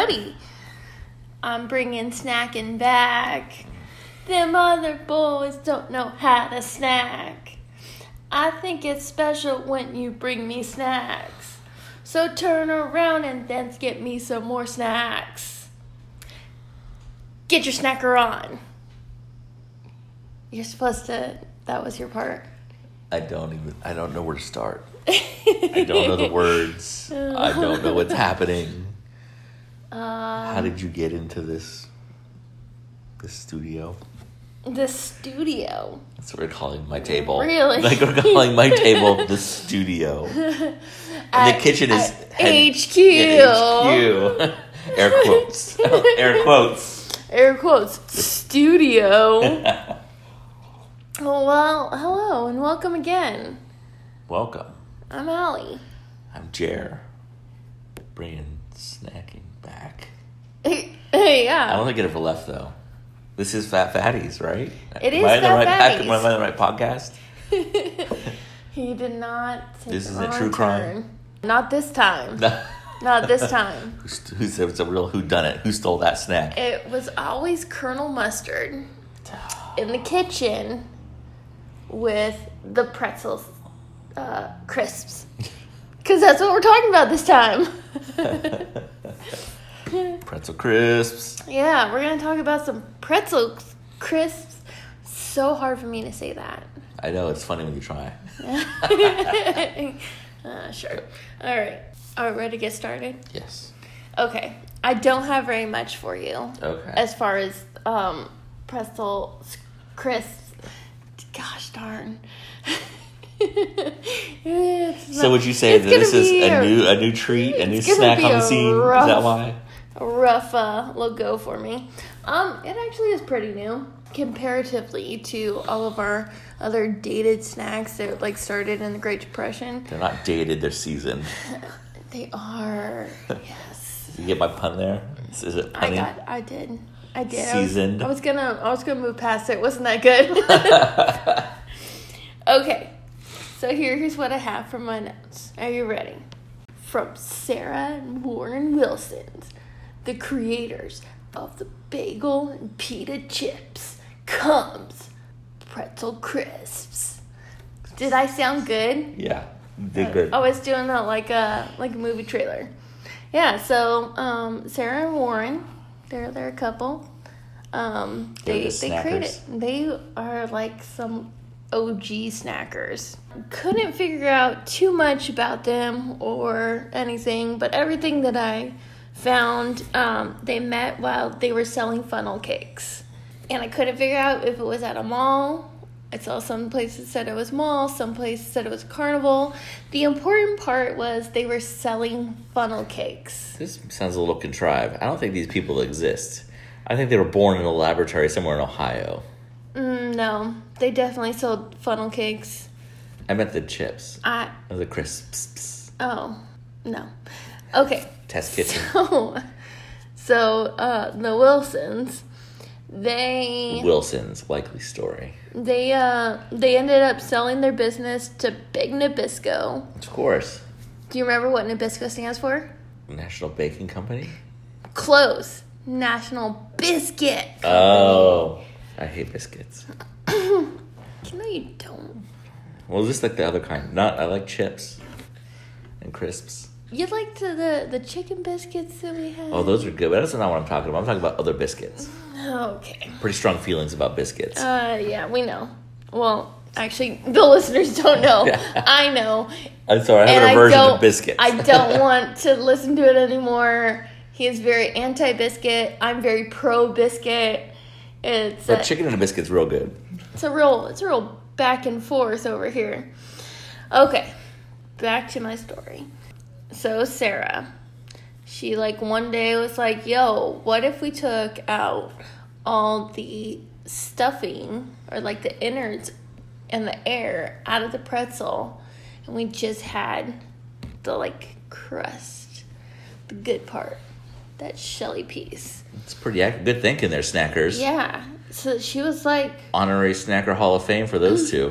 ready. I'm bringing snacking back. Them other boys don't know how to snack. I think it's special when you bring me snacks. So turn around and then get me some more snacks. Get your snacker on. You're supposed to, that was your part. I don't know where to start. I don't know the words. I don't know what's happening. How did you get into this studio? The studio. That's what we're calling my table. Really? Like we're calling my table the studio. And the kitchen is HQ. HQ. Air quotes. Air quotes. Air quotes. Studio. Well, hello and welcome again. Welcome. I'm Allie. I'm Jer. Bringing snacking back. Hey, yeah. I don't think it ever left though. This is Fat Fatties, right? It is Fat Fatties. Am I on the right podcast? He did not take This is the a wrong true turn. crime? Not this time. Not this time. Who said it's a real whodunit? Who stole that snack? It was always Colonel Mustard in the kitchen with the pretzels crisps. Because that's what we're talking about this time. Pretzel crisps. Yeah, we're going to talk about some pretzel crisps. So hard for me to say that. I know, it's funny when you try. Sure. All right. Are we ready to get started? Yes. Okay. I don't have very much for you. Okay. As far as pretzel crisps. Gosh darn. So would you say that this is a new treat, a new snack on the scene? Is that why? A rough logo for me. It actually is pretty new comparatively to all of our other dated snacks that like started in the Great Depression. They're not dated; they're seasoned. They are. Yes. Did you get my pun there? Is it punny? I did. Seasoned. I was gonna move past it. Wasn't that good? Okay. So here's what I have from my notes. Are you ready? From Sarah and Warren Wilsons, the creators of the bagel and pita chips, comes pretzel crisps. Did I sound good? Yeah, you did good. I was doing that like a movie trailer. Yeah. So Sarah and Warren, they're a couple. They created. They are like some OG snackers. Couldn't figure out too much about them or anything, but everything that I found, they met while they were selling funnel cakes. And I couldn't figure out if it was at a mall. I saw some places said it was mall, some places said it was carnival. The important part was they were selling funnel cakes. This sounds a little contrived. I don't think these people exist. I think they were born in a laboratory somewhere in Ohio. No, they definitely sold funnel cakes. I meant the chips. The crisps. Oh, no. Okay. Test kitchen. So the Wilsons, Wilsons, likely story. They ended up selling their business to Big Nabisco. Of course. Do you remember what Nabisco stands for? National Baking Company? Close. National Biscuit. Oh, I hate biscuits. No, you don't. Well, just like the other kind. I like chips and crisps. You liked the chicken biscuits that we had? Oh, those are good, but that's not what I'm talking about. I'm talking about other biscuits. Okay. Pretty strong feelings about biscuits. Yeah, we know. Well, actually, the listeners don't know. I know. I'm sorry, I have an aversion to biscuits. I don't want to listen to it anymore. He is very anti-biscuit. I'm very pro-biscuit. But chicken and a biscuit's real good. It's a real back and forth over here. Okay, back to my story. So Sarah, she one day was like, yo, what if we took out all the stuffing or the innards and the air out of the pretzel and we just had the crust, the good part, that shelly piece. It's pretty good thinking there, snackers. Yeah. So she was like... Honorary Snacker Hall of Fame for those two.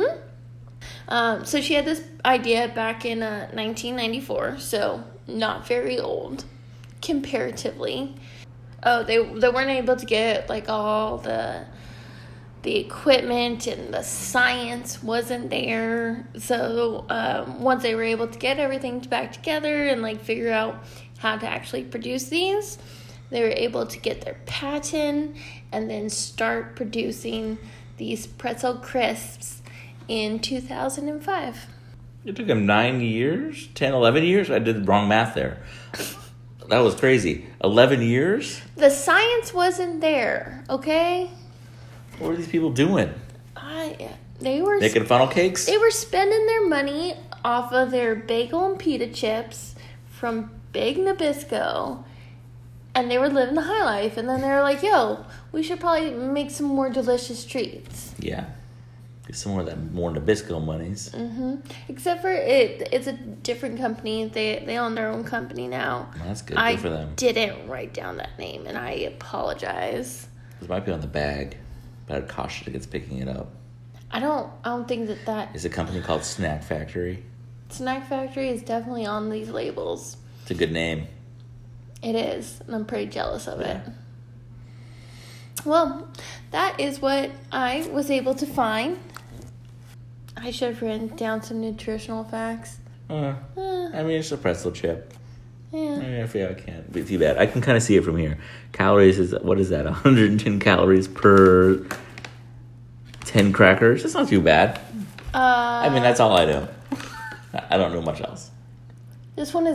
Mm-hmm. So she had this idea back in 1994, so not very old. comparatively. Oh, they weren't able to get like all the equipment, and the science wasn't there. So once they were able to get everything back together and like figure out how to actually produce these, they were able to get their patent and then start producing these pretzel crisps in 2005. It took them 9 years? 10, 11 years? I did the wrong math there. That was crazy. 11 years? The science wasn't there, okay? What were these people doing? They were making funnel cakes? They were spending their money off of their bagel and pita chips from Big Nabisco, and they were living the high life. And then they were like, yo, we should probably make some more delicious treats. Yeah. Get some more of that more Nabisco monies. Mm-hmm. Except for it's a different company. They own their own company now. Well, that's good. Good for them. I didn't write down that name, and I apologize. It might be on the bag, but I'd caution against picking it up. I don't think that is a company called Snack Factory. Snack Factory is definitely on these labels. It's a good name. It is, and I'm pretty jealous of it. Well, that is what I was able to find. I should have written down some nutritional facts. I mean, it's a pretzel chip. Yeah. I mean, I feel I can't be too bad. I can kind of see it from here. Calories is, what is that, 110 calories per 10 crackers? That's not too bad. I mean, that's all I know. I don't know much else. This one is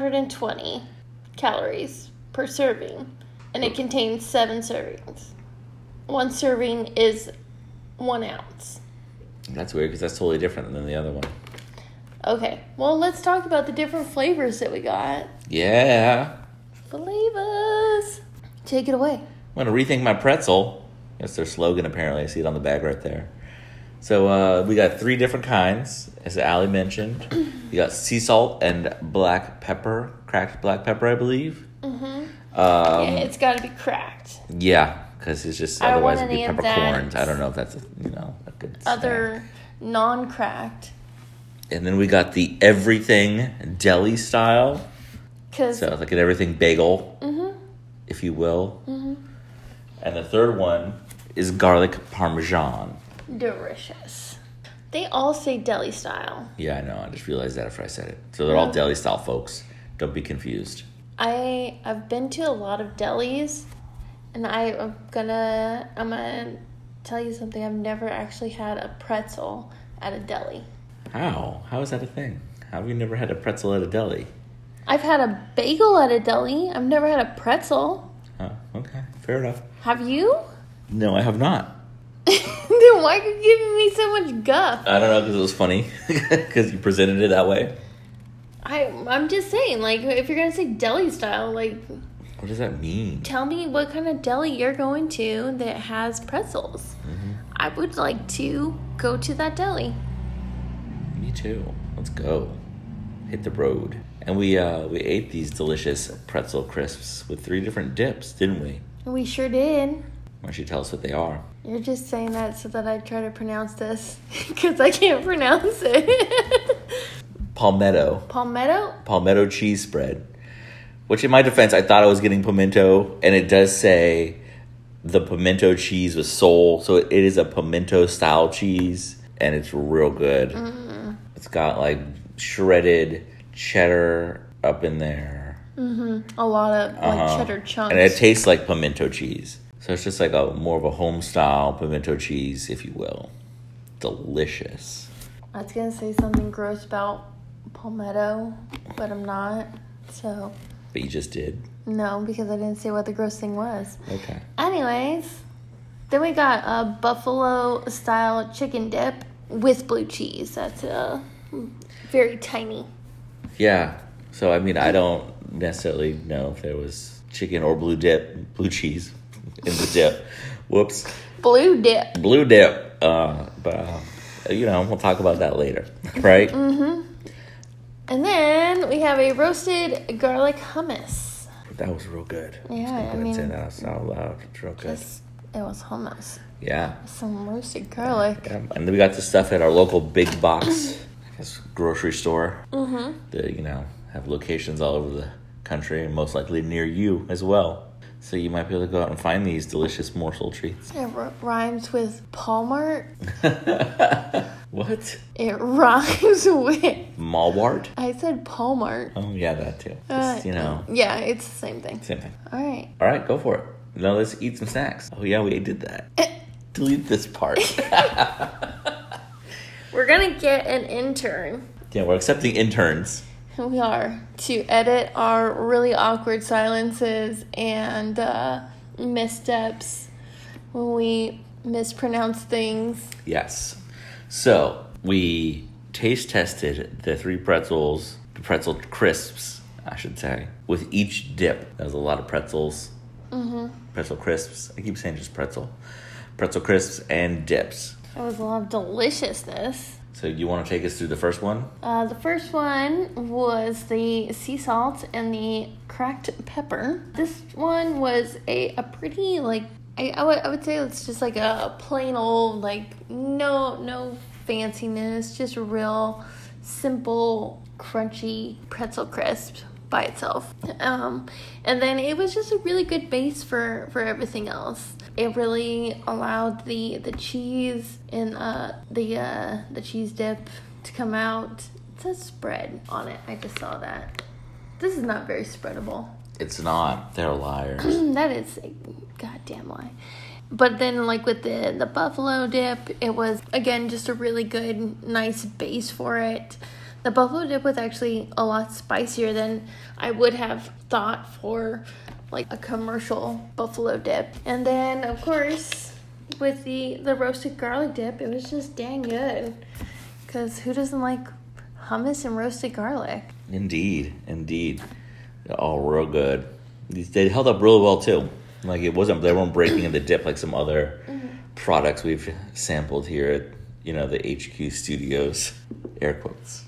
120 calories per serving, and it contains 7 servings. 1 serving is 1 ounce. That's weird because that's totally different than the other one. Okay, well, let's talk about the different flavors that we got. Yeah. Flavors. Take it away. I'm going to rethink my pretzel. That's their slogan, apparently. I see it on the bag right there. So we got 3 different kinds, as Allie mentioned. You got sea salt and black pepper, cracked black pepper, I believe. Mm-hmm. Yeah, it's got to be cracked. Yeah, because it's just otherwise it'd be peppercorns. I don't know if that's a good other snack. Non-cracked. And then we got the everything deli style. So it's like an everything bagel, if you will. Mm-hmm. And the third one is garlic parmesan. Delicious. They all say deli style. Yeah, I know. I just realized that after I said it. So they're all deli style, folks. Don't be confused. I've been to a lot of delis, and I'm gonna tell you something. I've never actually had a pretzel at a deli. How? How is that a thing? How have you never had a pretzel at a deli? I've had a bagel at a deli. I've never had a pretzel. Oh, okay. Fair enough. Have you? No, I have not. Then why are you giving me so much guff? I don't know, because it was funny. Because you presented it that way. I'm just saying, like, if you're going to say deli style, like... What does that mean? Tell me what kind of deli you're going to that has pretzels. Mm-hmm. I would like to go to that deli. Me too. Let's go. Hit the road. And we ate these delicious pretzel crisps with 3 different dips, didn't we? We sure did. Why don't you tell us what they are? You're just saying that so that I try to pronounce this, because I can't pronounce it. Palmetto. Palmetto? Palmetto cheese spread. Which, in my defense, I thought I was getting pimento, and it does say the pimento cheese was sold, so it is a pimento-style cheese, and it's real good. Mm. It's got, like, shredded cheddar up in there. Mm-hmm. A lot of, like, cheddar chunks. And it tastes like pimento cheese. So it's just like more of a home-style pimento cheese, if you will. Delicious. I was going to say something gross about palmetto, but I'm not, so... But you just did? No, because I didn't say what the gross thing was. Okay. Anyways, then we got a buffalo-style chicken dip with blue cheese. That's very tiny. Yeah. So, I mean, I don't necessarily know if there was chicken or blue cheese in the dip. Whoops. Blue dip. But, we'll talk about that later. Right? Mm-hmm. And then we have a roasted garlic hummus. That was real good. Yeah, I mean... say that out loud. It's real good. It was hummus. Yeah. Some roasted garlic. Yeah. And then we got the stuff at our local big box, grocery store. Mm-hmm. That, have locations all over country and most likely near you as well. So you might be able to go out and find these delicious morsel treats. It rhymes with Palmart. What? It rhymes with... Malwart? I said Palmart. Oh, yeah, that too. Just, Yeah, it's the same thing. Same thing. All right. All right, go for it. Now let's eat some snacks. Oh, yeah, we did that. Delete this part. We're going to get an intern. Yeah, we're accepting interns. We are. To edit our really awkward silences and missteps when we mispronounce things. Yes. So, we taste tested the 3 pretzels, the pretzel crisps, I should say, with each dip. That was a lot of pretzels. Mm-hmm. Pretzel crisps. I keep saying just pretzel. Pretzel crisps and dips. That was a lot of deliciousness. So you want to take us through the first one? The first one was the sea salt and the cracked pepper. This one was a pretty, like, I would say it's just like a plain old, like, no fanciness, just a real simple, crunchy pretzel crisp by itself. And then it was just a really good base for everything else. It really allowed the cheese and the cheese dip to come out. It says spread on it. I just saw that. This is not very spreadable. It's not. They're liars. That is a goddamn lie. But then, like, with the buffalo dip, it was, again, just a really good, nice base for it. The buffalo dip was actually a lot spicier than I would have thought for, like, a commercial buffalo dip. And then, of course, with the roasted garlic dip, it was just dang good. Because who doesn't like hummus and roasted garlic? Indeed. They're all real good. They held up really well, too. Like, they weren't breaking in the dip like some other products we've sampled here at, the HQ studios. Air quotes.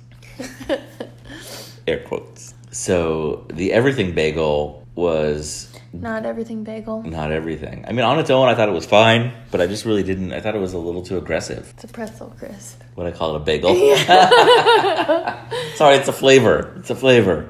Air quotes. So, the everything bagel was... Not everything bagel. Not everything. I mean, on its own, I thought it was fine, but I just really didn't... I thought it was a little too aggressive. It's a pretzel crisp. What I call it, a bagel? Sorry, it's a flavor.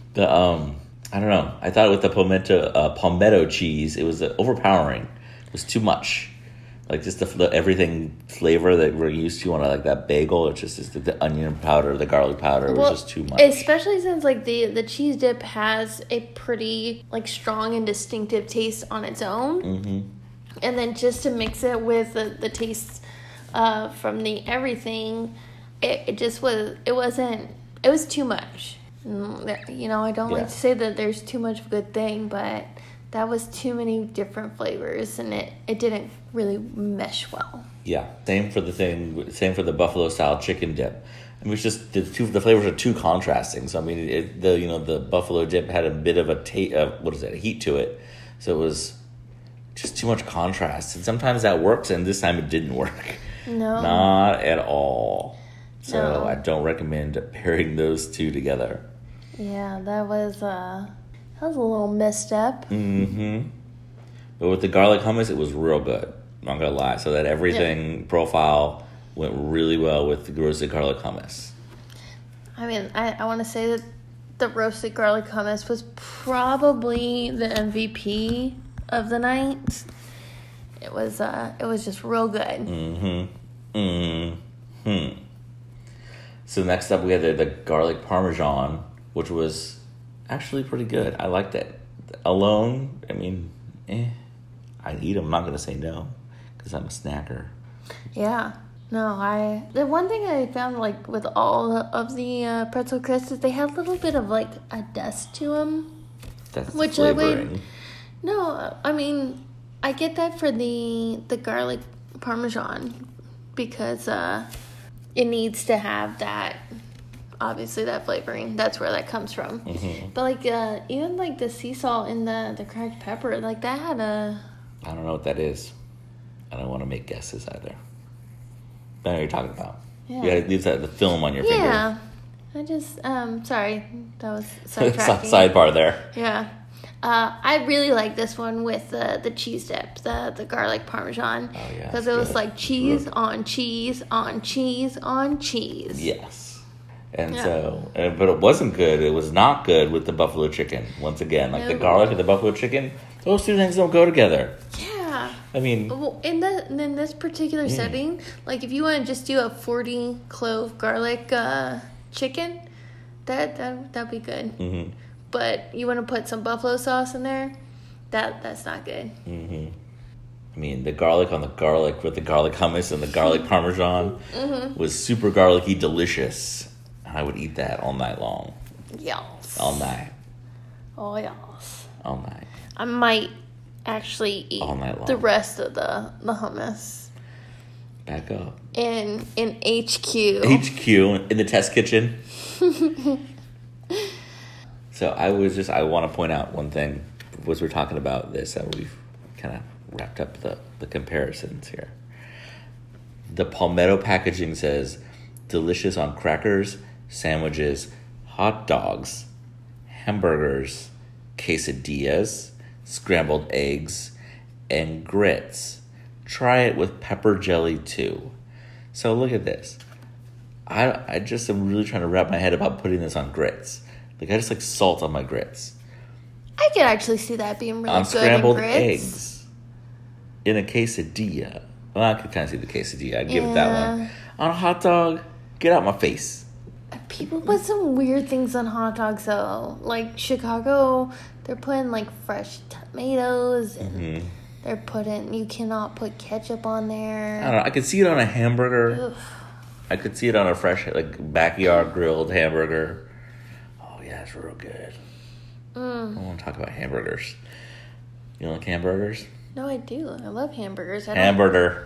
I don't know. I thought with the palmetto cheese, it was overpowering. It was too much. Like, just the everything flavor that we're used to on like that bagel. It's just the onion powder, the garlic powder was just too much. Especially since like the cheese dip has a pretty like strong and distinctive taste on its own. Mm-hmm. And then just to mix it with the taste from the everything, it was too much. I don't like to say that there's too much of a good thing, but that was too many different flavors, and it didn't really mesh well. Yeah, same for the buffalo style chicken dip. I mean, it's just the flavors are too contrasting. So I mean, the buffalo dip had a bit of a heat to it, so it was just too much contrast. And sometimes that works, and this time it didn't work. No, not at all. So no. I don't recommend pairing those two together. Yeah, that was a little misstep. Mm-hmm. But with the garlic hummus, it was real good. Not gonna lie. So that everything profile went really well with the roasted garlic hummus. I mean, I want to say that the roasted garlic hummus was probably the MVP of the night. It was just real good. Mm-hmm. Mm-hmm. So next up, we had the garlic parmesan, which was actually pretty good. I liked it. Alone, I mean, I'd eat them. I'm not going to say no, because I'm a snacker. Yeah. No, the one thing I found, like, with all of the pretzel crisps is they had a little bit of, like, a dust to them. That's which the flavoring. I mean, I get that for the garlic parmesan because it needs to have that, obviously, that flavoring. That's where that comes from. Mm-hmm. But, like, even, like, the sea salt and the cracked pepper, like, that had a... I don't know what that is. I don't want to make guesses either. I know what you're talking about. Yeah. You gotta leave the film on your finger. Yeah. I just, sorry. That was sidetracking. Sidebar there. Yeah. I really like this one with the cheese dip, the garlic parmesan. Oh, yeah. Because it was like cheese on cheese on cheese on cheese. Yes. And so, but it wasn't good. It was not good with the buffalo chicken. Once again, like the garlic and the buffalo chicken, those two things don't go together. Yeah. I mean, well, in this particular setting, like if you want to just do a 40 clove garlic chicken, that'd be good. Mm-hmm. But you want to put some buffalo sauce in there, that's not good. Mm-hmm. I mean, the garlic on the garlic with the garlic hummus and the garlic parmesan was super garlicky delicious. I would eat that all night long. Yes. All night. Oh, yes. All night. I might actually eat all night long. The rest of the hummus. Back up. In HQ. HQ, in the test kitchen. So I want to point out one thing as we're talking about this, that we've kind of wrapped up the comparisons here. The Palmetto packaging says, delicious on crackers, sandwiches, hot dogs, hamburgers, quesadillas, scrambled eggs, and grits. Try it with pepper jelly too. So look at this. I just am really trying to wrap my head about putting this on grits. Like I just like salt on my grits. I could actually see that being really on good scrambled in grits. Eggs in a quesadilla. Well, I could kind of see the quesadilla. I'd give it that one. On a hot dog, get out my face. People put some weird things on hot dogs, though. Like Chicago, they're putting like fresh tomatoes, and you cannot put ketchup on there. I don't know. I could see it on a hamburger. Ugh. I could see it on a fresh, like backyard grilled hamburger. Oh yeah, it's real good. I want to talk about hamburgers. You like hamburgers? No, I do. I love hamburgers. Hamburger.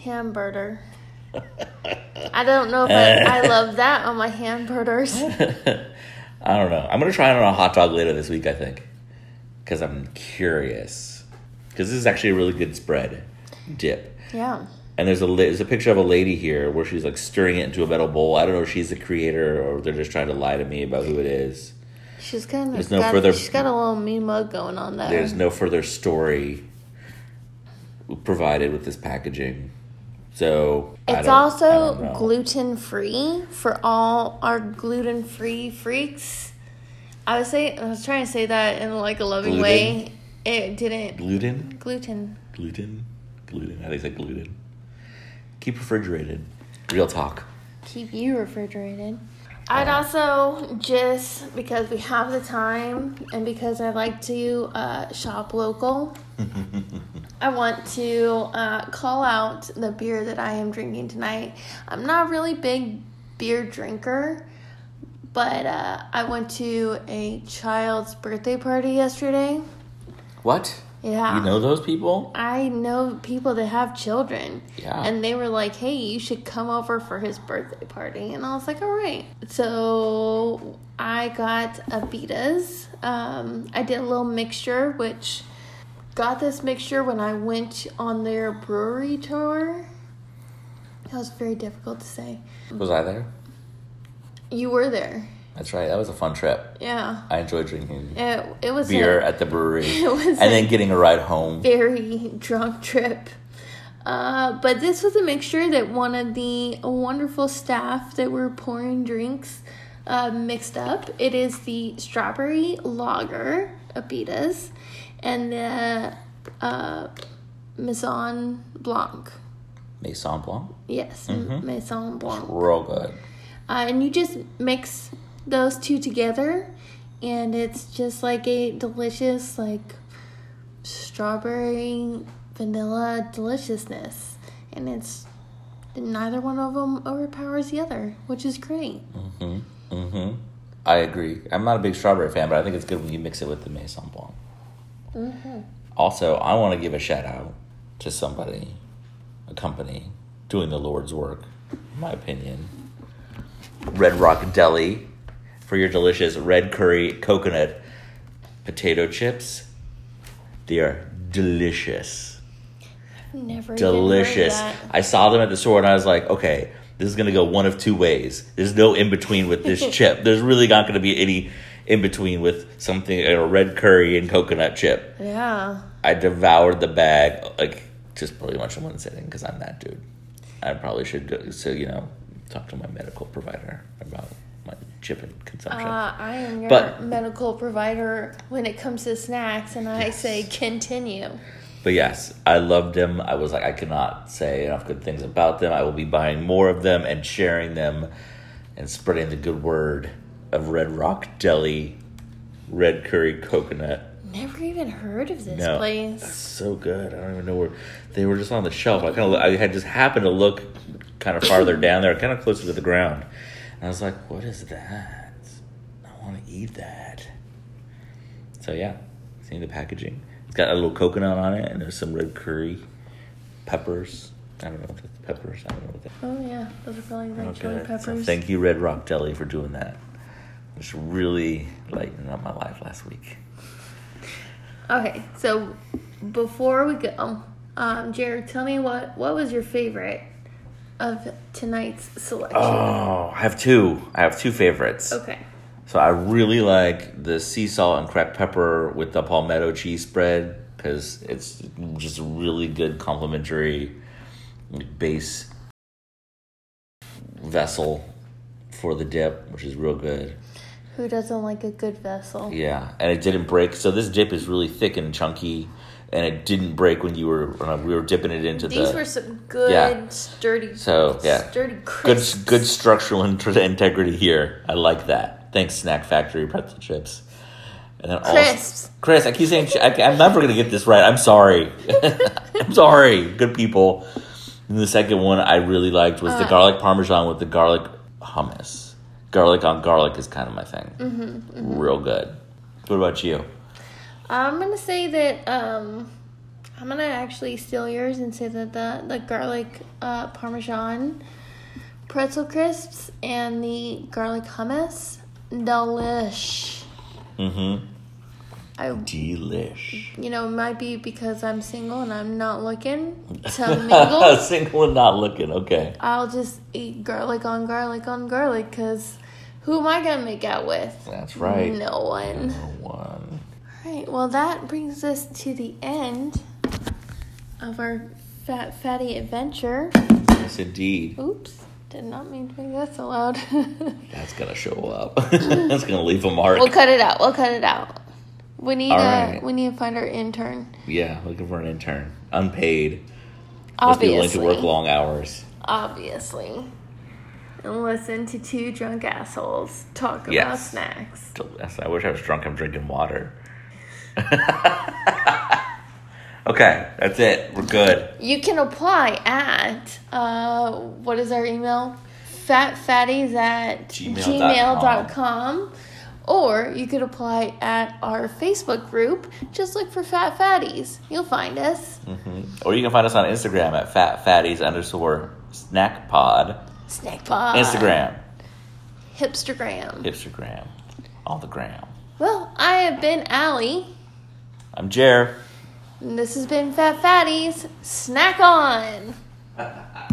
I don't know if I love that on my hamburgers. I don't know. I'm going to try it on a hot dog later this week, I think. Because I'm curious. Because this is actually a really good spread dip. Yeah. And there's a picture of a lady here where she's like stirring it into a metal bowl. I don't know if she's the creator or they're just trying to lie to me about who it is. She's got a little me mug going on there. There's no further story provided with this packaging. So it's also gluten-free for all our gluten-free freaks. I was trying to say that in like a loving way. It didn't. Gluten. How do you say gluten? Keep refrigerated. Real talk. Keep you refrigerated. I'd also, just because we have the time and because I like to shop local, I want to call out the beer that I am drinking tonight. I'm not a really big beer drinker, but I went to a child's birthday party yesterday. What? Yeah. You know those people? I know people that have children. Yeah. And they were like, hey, you should come over for his birthday party. And I was like, all right. So I got Avitas. I did a little mixture, which got this mixture when I went on their brewery tour. That was very difficult to say. Was I there? You were there. That's right. That was a fun trip. Yeah. I enjoyed drinking it was beer at the brewery and then getting a ride home. Very drunk trip. But this was a mixture that one of the wonderful staff that were pouring drinks mixed up. It is the strawberry lager, Avitas, and the Maison Blanc. Maison Blanc? Yes, Maison Blanc. Real good. And you just mix those two together, and it's just like a delicious, like, strawberry vanilla deliciousness. And it's neither one of them overpowers the other, which is great. I agree. I'm not a big strawberry fan, but I think it's good when you mix it with the Maison Blanc. Also, I want to give a shout out to somebody, a company doing the Lord's work, in my opinion. Red Rock Deli for your delicious red curry coconut potato chips. They are delicious. Never delicious. Even heard that. I saw them at the store and I was like, okay, this is going to go one of two ways. There's no in between with this chip. There's really not going to be any in between with something, a red curry and coconut chip. Yeah. I devoured the bag, like, just pretty much in one sitting because I'm that dude. I probably should go, talk to my medical provider about my chipping consumption. I am your medical provider when it comes to snacks, and I say continue. But yes, I loved them. I was like, I cannot say enough good things about them. I will be buying more of them and sharing them and spreading the good word of Red Rock Deli red curry coconut. Never even heard of this place. It's so good. I don't even know where they were. Just on the shelf. I had just happened to look kind of farther down there, kind of closer to the ground, and I was like, "What is that? I want to eat that." So yeah, seeing the packaging, it's got a little coconut on it, and there's some red curry peppers. I don't know if that's peppers. I don't know what that. Oh yeah, those are probably red chili peppers. So thank you, Red Rock Deli, for doing that. It's really lightened up my life last week. Okay, so before we go, Jared, tell me what was your favorite of tonight's selection? Oh, I have two. I have two favorites. Okay. So I really like the sea salt and cracked pepper with the palmetto cheese spread because it's just a really good complimentary base vessel for the dip, which is real good. Who doesn't like a good vessel? Yeah, and it didn't break. So this dip is really thick and chunky, and it didn't break when we were dipping it into These were some good, sturdy. So yeah, sturdy crisps. Good structural integrity here. I like that. Thanks, Snack Factory pretzel chips. And then crisps. Chris, I keep saying I'm never gonna get this right. I'm sorry. I'm sorry. Good people. And the second one I really liked was the garlic parmesan with the garlic hummus. Garlic on garlic is kind of my thing. Real good. What about you? I'm going to say that I'm going to actually steal yours and say that the garlic parmesan pretzel crisps and the garlic hummus, delish. Delish. You know, it might be because I'm single and I'm not looking to mingle. Single and not looking, okay. I'll just eat garlic on garlic on garlic because who am I going to make out with? That's right. No one. No one. All right, well, that brings us to the end of our fatty adventure. Yes, indeed. Oops, did not mean to make that so loud. That's going to show up. That's going to leave a mark. We'll cut it out. We need to find our intern. Yeah, looking for an intern. Unpaid. Obviously. Must be willing to work long hours. Obviously. And listen to two drunk assholes talk about snacks. I wish I was drunk. I'm drinking water. Okay, that's it. We're good. You can apply at, what is our email? fatfatties@gmail.com. Or you could apply at our Facebook group. Just look for Fat Fatties. You'll find us. Or you can find us on Instagram at fatfatties_snackpod. Snackpod. Instagram. Hipstergram. All the gram. Well, I have been Allie. I'm Jer. And this has been Fat Fatties. Snack on.